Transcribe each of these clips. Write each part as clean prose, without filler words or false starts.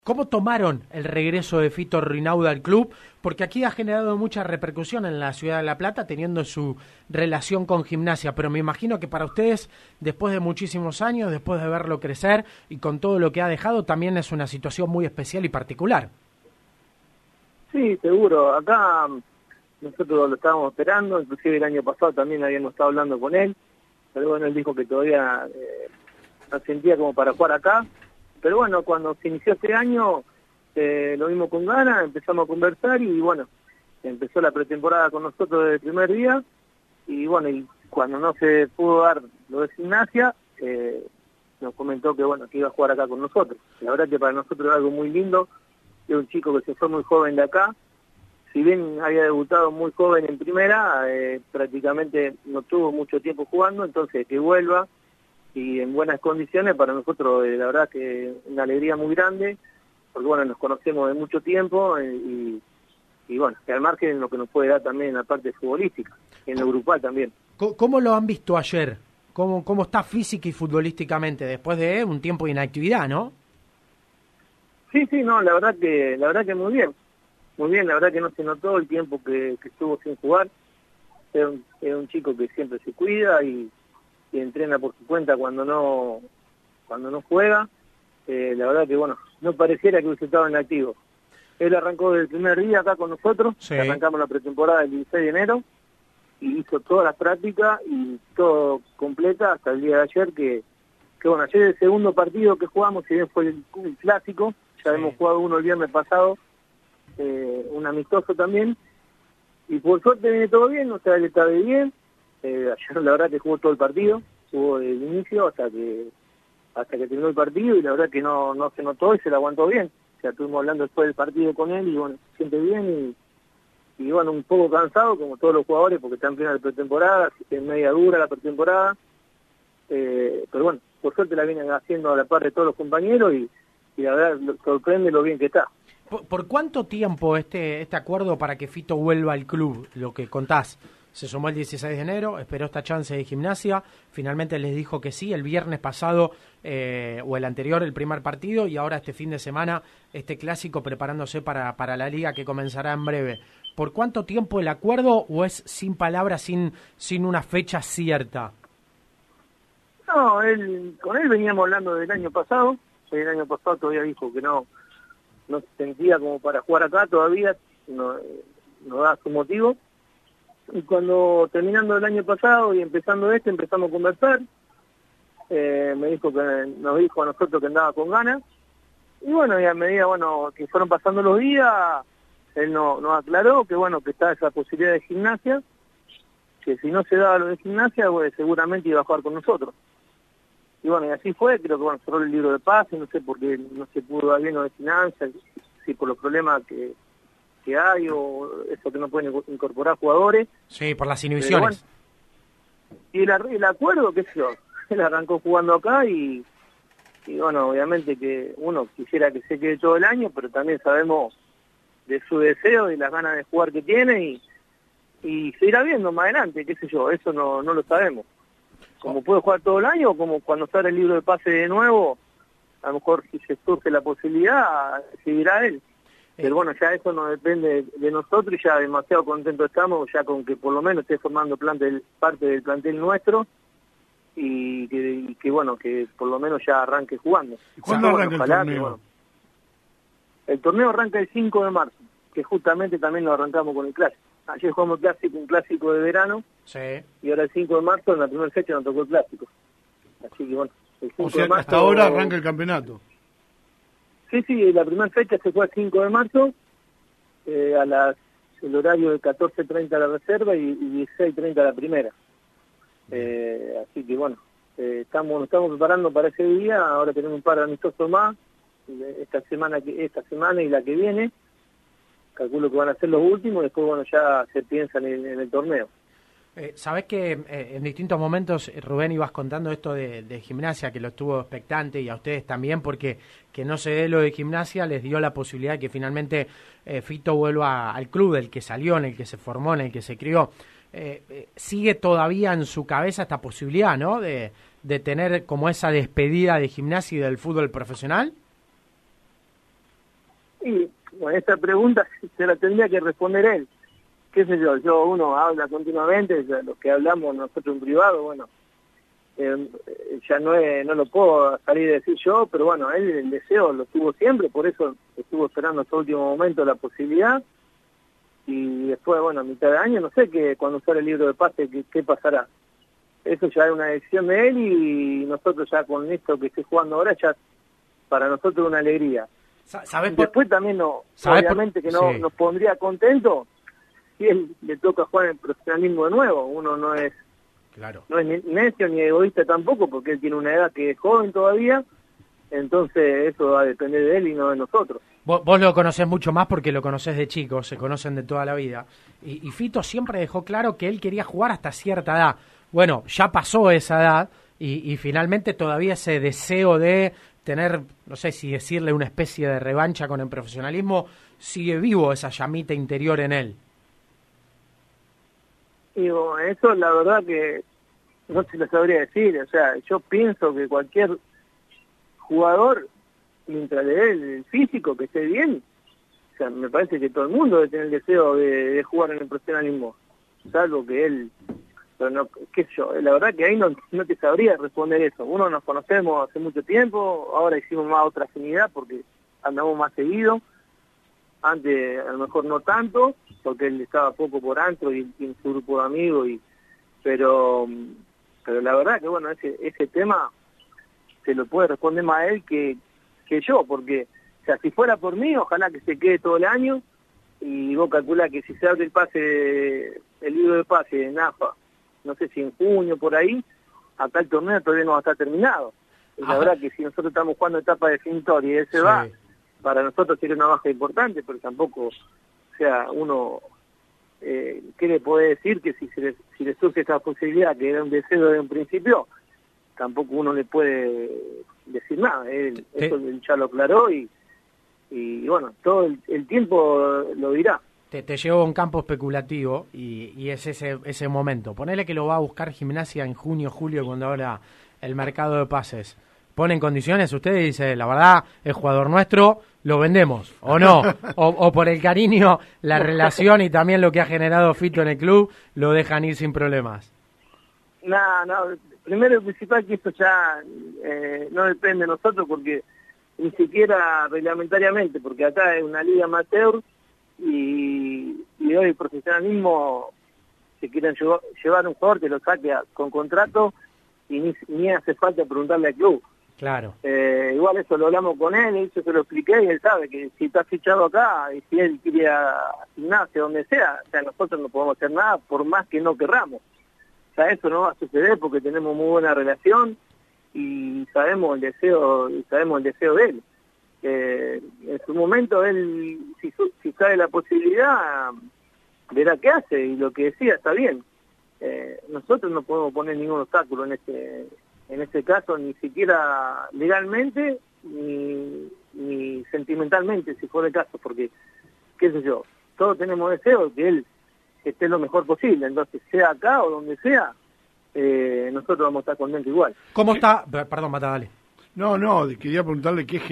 ¿Cómo tomaron el regreso de Fito Rinaudo al club? Porque aquí ha generado mucha repercusión en la ciudad de La Plata, teniendo su relación con Gimnasia, pero me imagino que para ustedes, después de muchísimos años, después de verlo crecer y con todo lo que ha dejado, también es una situación muy especial y particular. Sí, seguro. Acá nosotros lo estábamos esperando, inclusive el año pasado también habíamos estado hablando con él, pero bueno, él dijo que todavía no sentía como para jugar acá. Pero bueno, cuando se inició este año, lo vimos con ganas, empezamos a conversar y bueno, empezó la pretemporada con nosotros desde el primer día y bueno, y cuando no se pudo dar lo de Gimnasia, nos comentó que bueno, que iba a jugar acá con nosotros. La verdad que para nosotros es algo muy lindo, es un chico que se fue muy joven de acá, si bien había debutado muy joven en primera, prácticamente no tuvo mucho tiempo jugando, entonces que vuelva y en buenas condiciones para nosotros, la verdad que una alegría muy grande, porque bueno, nos conocemos de mucho tiempo y bueno, que al margen lo que nos puede dar también en la parte futbolística, en lo grupal también. ¿Cómo lo han visto ayer? ¿Cómo está física y futbolísticamente después de un tiempo de inactividad, no? Sí, no, la verdad que muy bien, la verdad que no se notó el tiempo que estuvo sin jugar, es un chico que siempre se cuida y entrena por su cuenta cuando no juega. La verdad que bueno, no pareciera que hubiese estado en activo. Él arrancó desde el primer día acá con nosotros, sí. Arrancamos la pretemporada el 16 de enero y hizo todas las prácticas y todo completa hasta el día de ayer que bueno, ayer el segundo partido que jugamos, si bien fue el clásico, ya hemos jugado uno el viernes pasado, un amistoso también, y por suerte viene todo bien, o sea, él está de bien. Ayer la verdad que jugó todo el partido, jugó desde el inicio hasta que terminó el partido y la verdad que no se notó y se la aguantó bien. O sea, estuvimos hablando después del partido con él y bueno, se siente bien y bueno, un poco cansado como todos los jugadores porque está en plena pretemporada, así que es media dura la pretemporada, pero bueno, por suerte la vienen haciendo a la par de todos los compañeros y la verdad sorprende lo bien que está. ¿Por cuánto tiempo este acuerdo para que Fito vuelva al club, lo que contás? Se sumó el 16 de enero, esperó esta chance de Gimnasia, finalmente les dijo que sí, el viernes pasado o el anterior, el primer partido, y ahora este fin de semana, este clásico preparándose para la liga que comenzará en breve. ¿Por cuánto tiempo el acuerdo o es sin palabras, sin una fecha cierta? No, con él veníamos hablando del año pasado, el año pasado todavía dijo que no se sentía como para jugar acá todavía, no da su motivo. Y cuando terminando el año pasado y empezando empezamos a conversar, nos dijo a nosotros que andaba con ganas, y bueno, y a medida que fueron pasando los días, él nos aclaró que bueno, que está esa posibilidad de Gimnasia, que si no se daba lo de Gimnasia, pues, seguramente iba a jugar con nosotros. Y bueno, y así fue, creo que bueno, cerró el libro de pase, no sé por qué no se pudo dar bien lo de finanzas, si por los problemas que hay o eso que no pueden incorporar jugadores. Sí, por las inhibiciones. Bueno, y el acuerdo, qué sé yo, él arrancó jugando acá y bueno, obviamente que uno quisiera que se quede todo el año, pero también sabemos de su deseo y las ganas de jugar que tiene y se irá viendo más adelante, qué sé yo, eso no lo sabemos. Como puede jugar todo el año, como cuando sale el libro de pase de nuevo, a lo mejor si se surge la posibilidad, seguirá él. Pero bueno, ya eso no depende de nosotros y ya demasiado contentos estamos, ya con que por lo menos esté formando parte del plantel nuestro y que bueno, que por lo menos ya arranque jugando. ¿Cuándo arranca el torneo? El torneo arranca el 5 de marzo, que justamente también lo arrancamos con el clásico. Ayer jugamos un clásico de verano, sí. Y ahora el 5 de marzo, en la primera fecha, nos tocó el clásico. Así que bueno, el 5 o sea, de marzo, hasta ahora arranca el campeonato. Sí, la primera fecha se fue el 5 de marzo, el horario de 14:30 la reserva y 16:30 la primera. Así que bueno, nos estamos preparando para ese día, ahora tenemos un par de amistosos más, esta semana y la que viene, calculo que van a ser los últimos, después bueno ya se piensa en el torneo. Sabés que en distintos momentos, Rubén, ibas contando esto de Gimnasia, que lo estuvo expectante y a ustedes también, porque que no se dé lo de Gimnasia les dio la posibilidad de que finalmente Fito vuelva al club del que salió, en el que se formó, en el que se crió. Sigue todavía en su cabeza esta posibilidad, ¿no?, de tener como esa despedida de Gimnasia y del fútbol profesional. Y bueno, esta pregunta se la tendría que responder él. Qué sé yo, uno habla continuamente, ya lo que hablamos nosotros en privado, bueno, ya no lo puedo salir a decir yo, pero bueno, él el deseo lo tuvo siempre, por eso estuvo esperando hasta el último momento la posibilidad, y después, bueno, a mitad de año, no sé cuando sale el libro de pase, qué pasará. Eso ya es una decisión de él, y nosotros ya con esto que estoy jugando ahora, ya para nosotros es una alegría. Después también obviamente que no nos pondría contento si él le toca jugar en el profesionalismo de nuevo. Uno no es ni necio ni egoísta tampoco, porque él tiene una edad que es joven todavía, entonces eso va a depender de él y no de nosotros. Vos lo conocés mucho más porque lo conocés de chico, se conocen de toda la vida. Y Fito siempre dejó claro que él quería jugar hasta cierta edad. Bueno, ya pasó esa edad y finalmente todavía ese deseo de tener, no sé si decirle una especie de revancha con el profesionalismo, sigue vivo esa llamita interior en él. Y bueno, eso la verdad que no se lo sabría decir. O sea, yo pienso que cualquier jugador, mientras le dé el físico, que esté bien, o sea, me parece que todo el mundo debe tener el deseo de jugar en el profesionalismo, salvo que él, pero no, qué sé yo, la verdad que ahí no te sabría responder eso. Uno nos conocemos hace mucho tiempo, ahora hicimos más otra afinidad porque andamos más seguido. Antes a lo mejor no tanto, porque él estaba poco por antro y en su grupo de amigos, pero la verdad que bueno, ese tema se lo puede responder más a él que yo, porque o sea, si fuera por mí, ojalá que se quede todo el año, y vos calculás que si se abre el libro de pase de NAFA, no sé si en junio por ahí, acá el torneo todavía no va a estar terminado. Y la verdad que si nosotros estamos jugando etapa definitoria y él se va, para nosotros sería una baja importante, pero tampoco, o sea, uno, ¿qué le puede decir? Que si le surge esa posibilidad, que era un deseo desde un principio, tampoco uno le puede decir nada. Eso él ya lo aclaró y bueno, todo el tiempo lo dirá. Te llevo a un campo especulativo y es ese momento. Ponele que lo va a buscar Gimnasia en junio, julio, cuando abra el mercado de pases. ¿Pone en condiciones usted y dice, la verdad, es jugador nuestro, lo vendemos, o no? o por el cariño, la relación y también lo que ha generado Fito en el club, lo dejan ir sin problemas? No, primero y principal que esto ya no depende de nosotros, porque ni siquiera reglamentariamente, porque acá es una liga amateur y hoy el profesionalismo, si quieren llevar un jugador que lo saque con contrato y ni hace falta preguntarle al club. Claro. Igual eso lo hablamos con él, y eso se lo expliqué, y él sabe que si está fichado acá y si él quiere a Gimnasia, donde sea, o sea, nosotros no podemos hacer nada por más que no querramos. O sea, eso no va a suceder porque tenemos muy buena relación y sabemos el deseo de él. En su momento él, si sabe la posibilidad, verá qué hace, y lo que decía está bien. Nosotros no podemos poner ningún obstáculo en este caso, ni siquiera legalmente ni sentimentalmente, si fuera el caso, porque, qué sé yo, todos tenemos deseo de que él esté lo mejor posible, entonces sea acá o donde sea, nosotros vamos a estar contentos igual. ¿Cómo está? Perdón, Mata, dale. No, quería preguntarle qué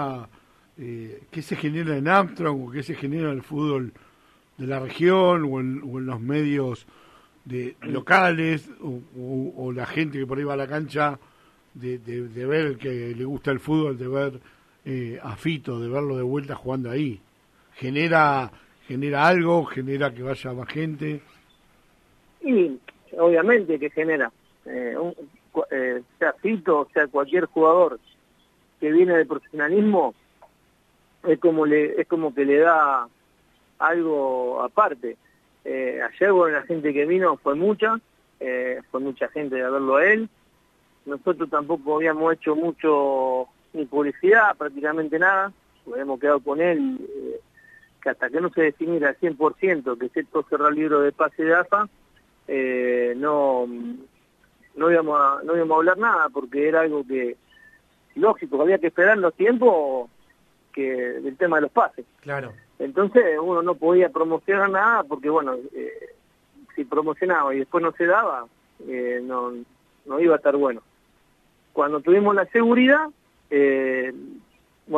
se genera en Armstrong, o qué se genera en el fútbol de la región o en los medios locales, o la gente que por ahí va a la cancha de ver que le gusta el fútbol, de ver a Fito, de verlo de vuelta jugando ahí. ¿Genera algo? ¿Genera que vaya más gente? Y obviamente que genera. Sea Fito, sea cualquier jugador que viene del profesionalismo, es como que le da algo aparte. Ayer, bueno, la gente que vino fue mucha gente de verlo a él. Nosotros tampoco habíamos hecho mucho, ni publicidad, prácticamente nada. Nos hemos quedado con él, que hasta que no se definiera al 100%, que excepto cerrar el libro de pase de AFA, no íbamos a hablar nada, porque era algo que, lógico, que había que esperar los tiempos del tema de los pases. Claro. Entonces uno no podía promocionar nada, porque bueno, si promocionaba y después no se daba, no iba a estar bueno. Cuando tuvimos la seguridad, bueno,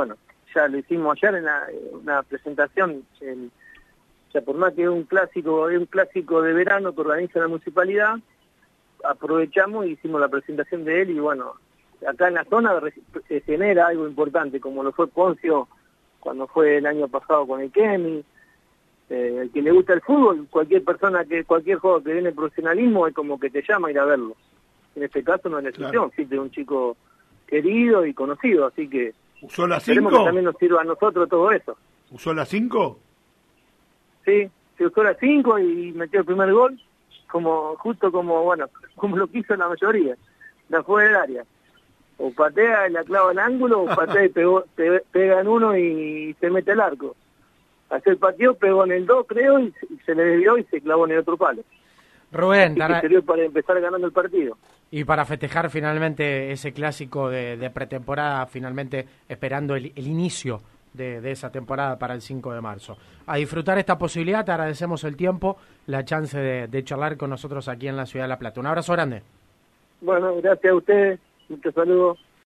ya lo hicimos ayer en una presentación, ya por más que es un clásico de verano que organiza la municipalidad, aprovechamos y hicimos la presentación de él, y bueno, acá en la zona se genera algo importante, como lo fue Poncio cuando fue el año pasado con el Kemi. El que le gusta el fútbol, cualquier juego que viene el profesionalismo es como que te llama a ir a verlo. En este caso no es la excepción, sí, de un chico querido y conocido, así que ¿usó la 5? esperemos que también nos sirva a nosotros todo eso. ¿Usó la 5? Sí, se usó la 5 y metió el primer gol, justo como lo quiso la mayoría, la fue del área. O patea y la clava en ángulo, o patea y pega en uno y se mete al arco. Hacer el partido, pegó en el 2, creo, y se le desvió y se clavó en el otro palo. Rubén, que sirvió para empezar ganando el partido. Y para festejar finalmente ese clásico de pretemporada, finalmente esperando el inicio de esa temporada para el 5 de marzo. A disfrutar esta posibilidad, te agradecemos el tiempo, la chance de charlar con nosotros aquí en la Ciudad de La Plata. Un abrazo grande. Bueno, gracias a ustedes, muchos saludos.